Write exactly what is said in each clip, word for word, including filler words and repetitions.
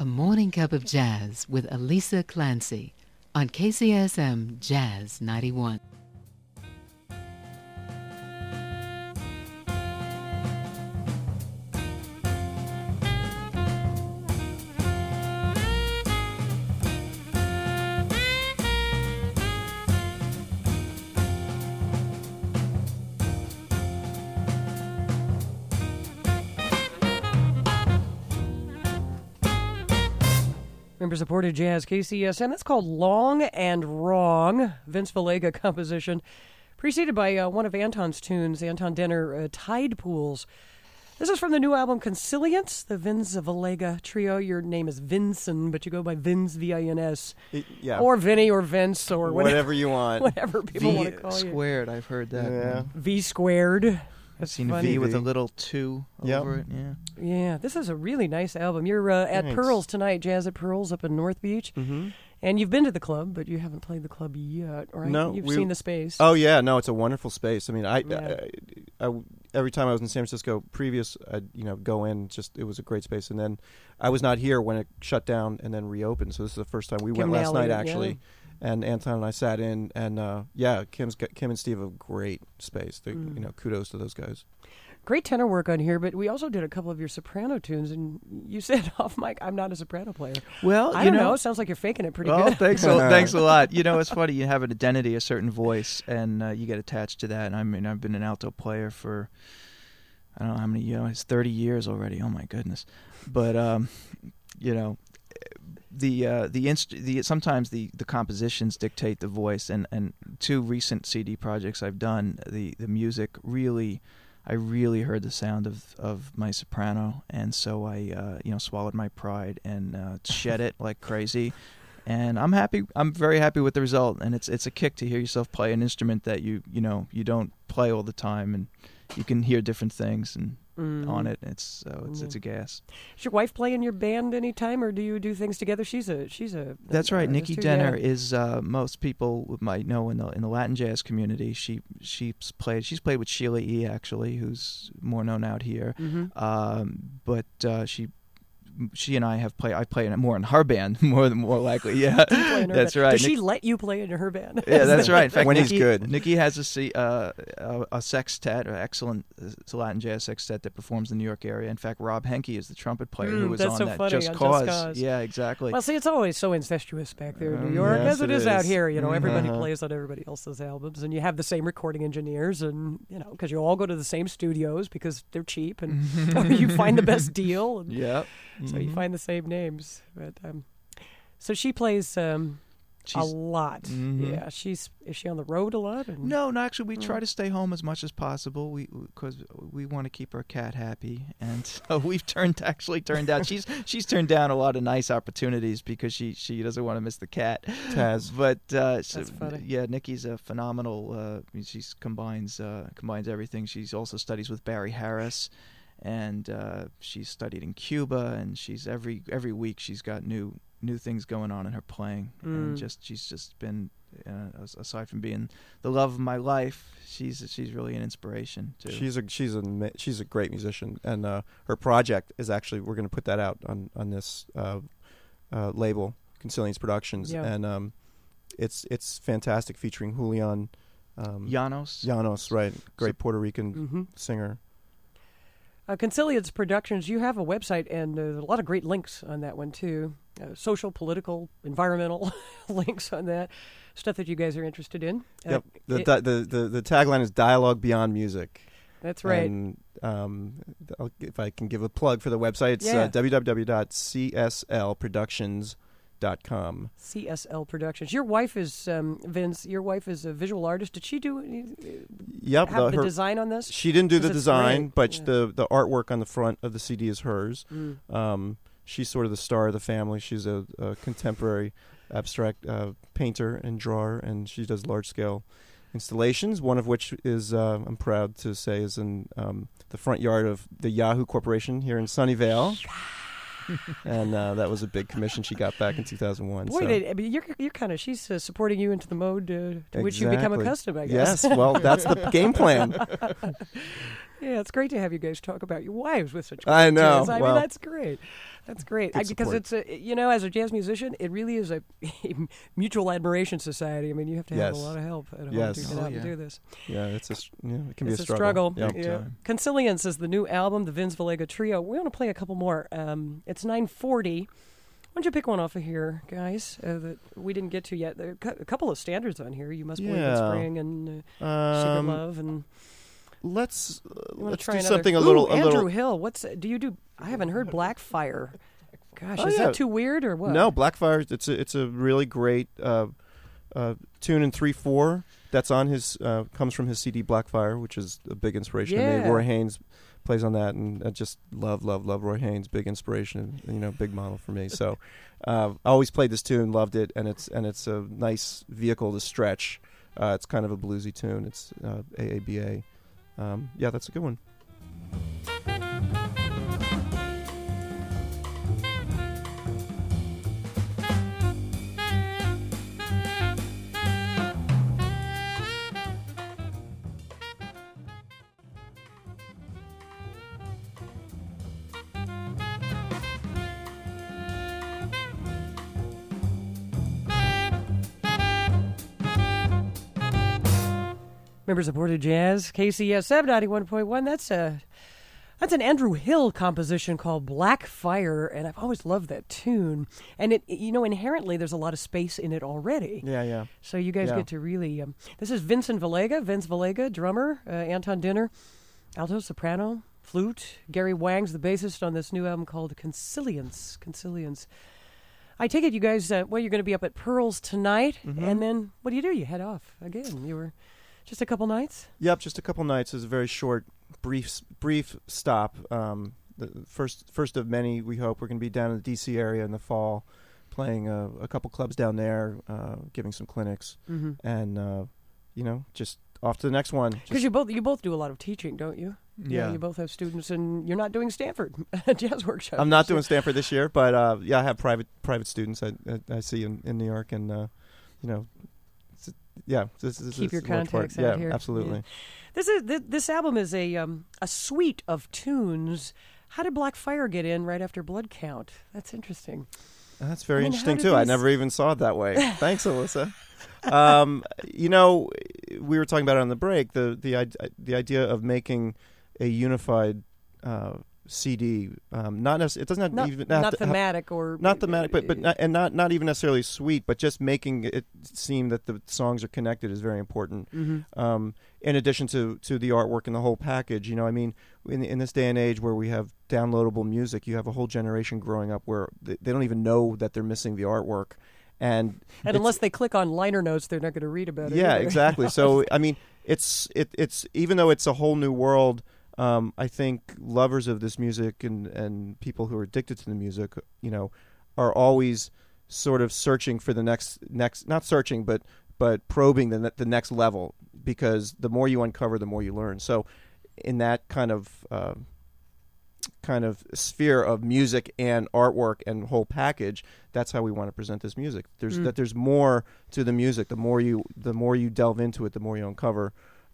Morning Cup of Jazz with Elisa Clancy on K C S M Jazz ninety-one. Member-supported jazz, K C S M. That's called Long and Wrong, Vince Villega composition, preceded by uh, one of Anton's tunes, Anton Denner, uh, Tide Pools. This is from the new album Conciliance, the Vince Villega trio. Your name is Vincent, but you go by Vince, V I N S. It, yeah. Or Vinny or Vince or whatever, whatever you want. Whatever people V want to call you. squared, I've heard that. Yeah. V squared. I've That's seen funny. a V with a little two Yep. over it, yeah. Yeah, this is a really nice album. You're uh, at Thanks. Pearls tonight, Jazz at Pearls up in North Beach. Mm-hmm. And you've been to the club, but you haven't played the club yet, right? No, You've we- seen the space. Oh, yeah. No, it's a wonderful space. I mean, I, Yeah. I, I, every time I was in San Francisco previous, I'd, you know, go in, just, it was a great space. And then I was not here when it shut down and then reopened. So this is the first time we Kim went last Nally, night, yeah. actually. And Anton and I sat in, and uh, yeah, Kim's got, Kim and Steve have a great space. They, Mm. You know, kudos to those guys. Great tenor work on here, but we also did a couple of your soprano tunes, and you said off mic, I'm not a soprano player. Well, I you don't know, know. It sounds like you're faking it pretty well, good. thanks, a, thanks a lot. You know, it's funny. You have an identity, a certain voice, and uh, you get attached to that. And I mean, I've been an alto player for, I don't know how many years. It's thirty years already. Oh, my goodness. But, um, you know, the uh, the, inst- the sometimes the, the compositions dictate the voice. And, and two recent C D projects I've done, the, the music really... I really heard the sound of, of my soprano, and so I, uh, you know, swallowed my pride and uh, shed it like crazy. And I'm happy. I'm very happy with the result. And it's it's a kick to hear yourself play an instrument that you you know you don't play all the time, and you can hear different things and Mm. on it. It's so it's it's a gas. Does your wife play in your band anytime, or do you do things together? She's a she's a. That's uh, right. artist Nikki too, Denner yeah. is uh, most people might know in the in the Latin jazz community. She she's played she's played with Sheila E. actually, who's more known out here. Mhm. Um, but uh, she she and I have played. I play in more in her band more than more likely. Yeah, Play in her that's band. right. Does she Nick- let you play in her band? Yeah, that's right. In fact, When he's Nikki, good. Nikki has a, se- uh, a, a sextet, an excellent uh, Latin jazz sextet that performs in the New York area. In fact, Rob Henke is the trumpet player Mm, who was that's on so that funny, Just on Just Cause. Cause. Yeah, exactly. Well, see, it's always so incestuous back there in New Um, York, yes, as it it is, out is. here. You know, everybody Uh-huh. plays on everybody else's albums, and you have the same recording engineers, and you know, because you all go to the same studios because they're cheap, and or you find the best deal, and yeah. so you find the same names. But um, so she plays um, a She's- lot. Mhm. Yeah, she's is she on the road a lot? And, No, no. Actually, we Mm. try to stay home as much as possible. We because we want to keep our cat happy, and so we've turned actually turned down. She's she's turned down a lot of nice opportunities because she she doesn't want to miss the cat. Taz. But uh, so, That's funny. yeah, Nikki's a phenomenal. Uh, she combines uh, combines everything. She's also studies with Barry Harris, and uh, she's studied in Cuba, and she's every every week she's got new new things going on in her playing, Mm. and just she's just been uh, as- aside from being the love of my life, she's she's really an inspiration too. She's a she's a ma- she's a great musician, and uh, her project is actually we're going to put that out on on this uh, uh, label, Conciliance Productions, Yeah. and um, it's it's fantastic, featuring Julian um, Llanos. Llanos, right? Great Puerto Rican Mhm. singer. Uh, Conciliance Productions, you have a website, and uh, there's a lot of great links on that one, too. Uh, social, political, environmental links on that. Stuff that you guys are interested in. Uh, Yep. The, it- di- the the the tagline is "Dialogue Beyond Music." that's right. And um, I'll, if I can give a plug for the website, it's Yeah. uh, w w w dot c s l productions dot com. C S L Productions. Your wife is, um, Vince, your wife is a visual artist. Did she do any, Yep. have the, her- design on this? She didn't do 'Cause the it's design, great. but Yeah. the the artwork on the front of the C D is hers. Mm. Um, she's sort of the star of the family. She's a, a contemporary abstract uh, painter and drawer, and she does large scale installations. One of which is, uh, I'm proud to say, is in um, the front yard of the Yahoo Corporation here in Sunnyvale. And uh, that was a big commission she got back in two thousand one. Boy, so. they, I mean, you're, you're kind of, she's uh, supporting you into the mode uh, to which you become Exactly. accustomed, I guess. Yes, well, that's the game plan. Yeah, it's great to have you guys talk about your wives with such. I know. Jazz. I well, mean, that's great. That's great I, because it's a, you know, as a jazz musician, it really is a mutual admiration society. I mean, you have to have Yes. a lot of help at home Yes. to get Oh, out yeah. and do this. yeah, it's a s- yeah, it can It's be a struggle. Yeah. Big Yeah. time. Consilience is the new album, the Vince Villega Trio. We want to play a couple more. Um, it's nine forty. Why don't you pick one off of here, guys, uh, that we didn't get to yet? There are cou- a couple of standards on here. You Must Believe in Yeah. Spring and uh, Secret Um, Love. And let's uh, you wanna let's try do another? something a Ooh, little a Andrew little. Hill. What's do you do? I haven't heard Blackfire. Gosh, Oh, is yeah. that too weird or what? No, Blackfire. It's a it's a really great uh, uh, tune in three four. That's on his uh, comes from his C D Blackfire, which is a big inspiration to Yeah. me. Roy Haynes plays on that, and I just love love love Roy Haynes. Big inspiration, and, you know, big model for me. So uh, I always played this tune, loved it, and it's and it's a nice vehicle to stretch. Uh, it's kind of a bluesy tune. It's uh, A A B A. Um, yeah, that's a good one. Member supported jazz, K C S M ninety-one point one. That's a that's an Andrew Hill composition called Blackfire, and I've always loved that tune. And it, you know, inherently there's a lot of space in it already. Yeah, yeah. So you guys Yeah. get to really. Um, this is Vincent Villega, Vince Villega, drummer, uh, Anton Dinner, alto, soprano, flute. Gary Wang's the bassist on this new album called Consilience. Consilience. I take it you guys. Uh, well, you're going to be up at Pearls tonight, Mhm. and then what do you do? You head off again. You were just a couple nights. Yep, just a couple nights. It's a very short, brief, brief stop. Um, the first, first of many. We hope we're going to be down in the D C area in the fall, playing uh, a couple clubs down there, uh, giving some clinics, Mm-hmm. and uh, you know, just off to the next one. Because Just- you both you both do a lot of teaching, don't you? Yeah. You both have students, and you're not doing Stanford jazz workshop. I'm not so- doing Stanford this year, but uh, yeah, I have private private students I I, I see in, in New York, and uh, you know, it's, yeah, this, this Keep is your a large part. contacts out yeah, here. absolutely. This is this, this album is a um, a suite of tunes. How did Blackfire get in right after Blood Count? That's interesting. That's very I mean, interesting how too. did I these- never even saw it that way. Thanks, Alyssa. um, you know, we were talking about it on the break. The the id- the idea of making a unified uh, C D, um, not necess- it doesn't have Not, even have not to have- thematic or not thematic, but but not, and not not even necessarily sweet, but just making it seem that the songs are connected is very important. Mhm. Um, in addition to, to the artwork and the whole package, you know, I mean, in in this day and age where we have downloadable music, you have a whole generation growing up where they, they don't even know that they're missing the artwork, and And it's- unless they click on liner notes, they're not going to read about it. yeah, either. exactly. So I mean, it's it it's even though it's a whole new world. Um, I think lovers of this music and, and people who are addicted to the music, you know, are always sort of searching for the next next not searching but but probing the ne- the next level, because the more you uncover, the more you learn. So, in that kind of uh, kind of sphere of music and artwork and whole package, that's how we want to present this music. There's Mm. that there's more to the music. The more you the more you delve into it, the more you uncover.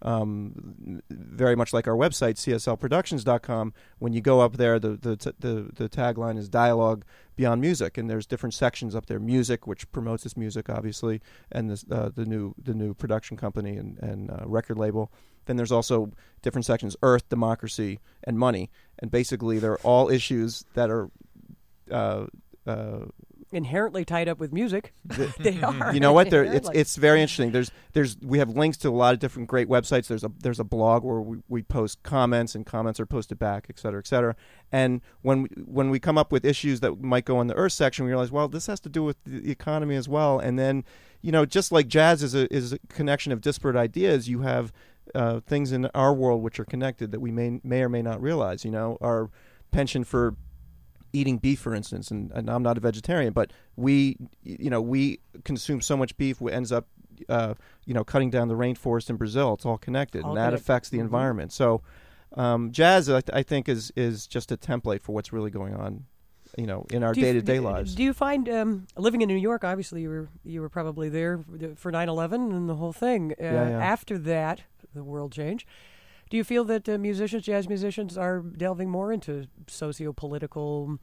Um, very much like our website, C S L productions dot com. When you go up there, the the t- the, the tagline is Dialogue Beyond Music, and there's different sections up there. Music, which promotes this music, obviously, and this, uh, the new the new production company and and uh, record label. Then there's also different sections: Earth, Democracy, and Money. And basically, they're all issues that are. Uh, uh, Inherently tied up with music. They are. You know what? There, it's Inherently. it's very interesting. There's there's we have links to a lot of different great websites. There's a there's a blog where we, we post comments, and comments are posted back, et cetera, et cetera. And when we, when we come up with issues that might go in the Earth section, we realize, well, this has to do with the economy as well. And then, you know, just like jazz is a is a connection of disparate ideas, you have uh, things in our world which are connected that we may may or may not realize. You know, our penchant for eating beef, for instance, and, and I'm not a vegetarian, but we, you know, we consume so much beef, it ends up, uh, you know, cutting down the rainforest in Brazil. It's all connected, All and that connected. affects the Mhm. environment. So, um, jazz, I, th- I think, is is just a template for what's really going on, you know, in our Do you- day to day do- lives. Do you find um, living in New York? Obviously, you were you were probably there for nine eleven and the whole thing. Uh, Yeah, yeah. After that, the world changed. Do you feel that uh, musicians, jazz musicians, are delving more into socio-political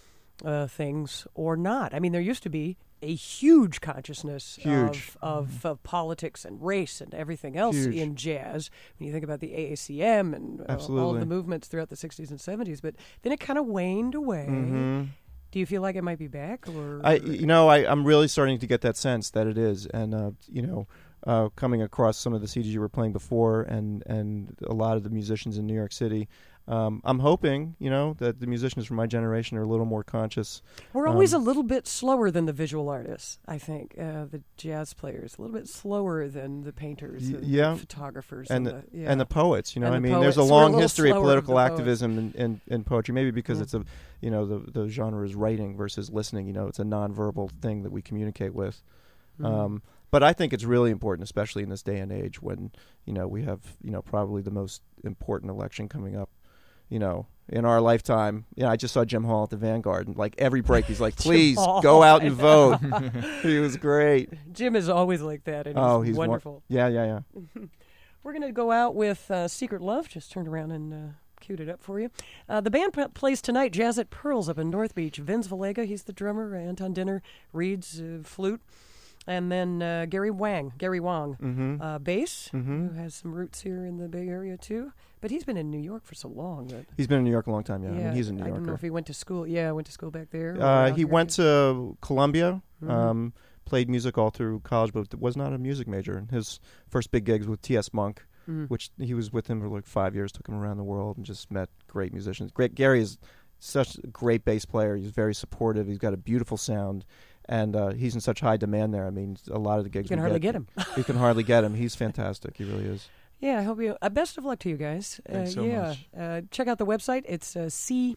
uh, things or not? I mean, there used to be a huge consciousness Huge. of of, of politics and race and everything else Huge. in jazz. When you think about the A A C M and uh, all Absolutely. of the movements throughout the sixties and seventies, but then it kind of waned away. Mhm. Do you feel like it might be back? Or I, you know, I, I'm really starting to get that sense that it is, and uh, you know, uh, coming across some of the C Ds you were playing before, and and a lot of the musicians in New York City. Um, I'm hoping, you know, that the musicians from my generation are a little more conscious. We're always um, a little bit slower than the visual artists, I think. Uh, the jazz players, a little bit slower than the painters, Y- the, yeah. the photographers, and and, the, the, yeah. and the poets, you know, And I the mean, there's a poets. We're a long little history of slower political than the poets. activism in, in, in poetry, maybe because Mm. it's a, you know, the the genre is writing versus listening. You know, it's a nonverbal thing that we communicate with. Mhm. Um, but I think it's really important, especially in this day and age when, you know, we have, you know, probably the most important election coming up, you know, in our lifetime. Yeah, I just saw Jim Hall at the Vanguard, and like every break, he's like, "Please Hall. go out and vote." He was great. Jim is always like that, and Oh, he's, he's won- wonderful. Yeah, yeah, yeah. We're going to go out with uh, Secret Love. Just turned around and uh, queued it up for you. Uh, the band p- plays tonight, Jazz at Pearls up in North Beach. Vince Valega, he's the drummer. Anton Dinner reads uh, flute. And then uh, Gary Wang, Gary Wang, Mm-hmm. uh, bass, Mhm. who has some roots here in the Bay Area too. But he's been in New York for so long that He's been in New York a long time. Yeah, I mean, he's a New I don't know Yorker. if he went to school. Yeah, went to school back there. or Uh, out he here. went to Columbia, Mhm. um, played music all through college, but was not a music major. And his first big gigs with T S. Monk, Mhm. which he was with him for like five years, took him around the world, and just met great musicians. Great Gary is such a great bass player. He's very supportive. He's got a beautiful sound, and uh, he's in such high demand there. I mean, a lot of the gigs You can we hardly get him. You can hardly get him. He's fantastic. He really is. Yeah, I hope you. Uh, best of luck to you guys. Thanks uh, so yeah. much. Uh, check out the website. It's uh, C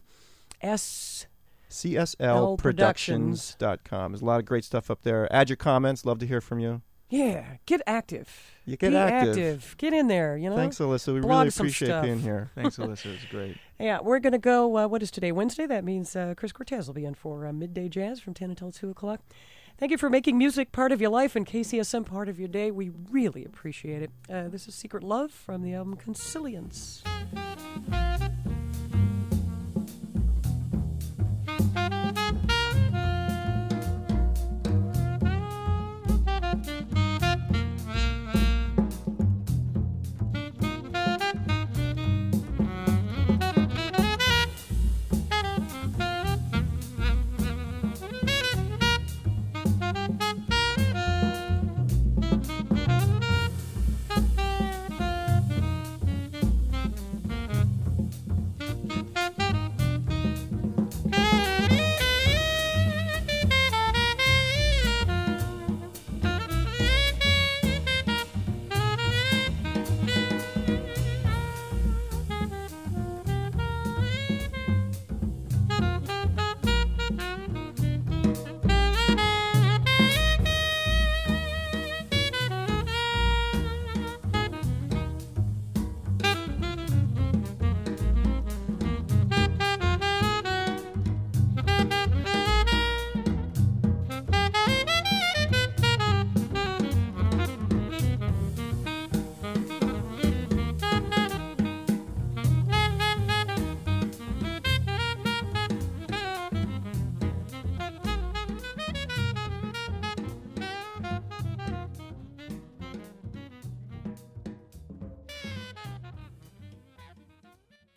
S. C S L Productions dot com. There's a lot of great stuff up there. Add your comments. Love to hear from you. Yeah, get active. You get Be active. Get in there. You know. Thanks, Alyssa. We Blog really some appreciate stuff. being here. Thanks, Alyssa. It's great. Yeah, we're going to go, uh, what is today, Wednesday? That means uh, Chris Cortez will be in for uh, Midday Jazz from ten until two o'clock. Thank you for making music part of your life and K C S M part of your day. We really appreciate it. Uh, this is Secret Love from the album Conciliance.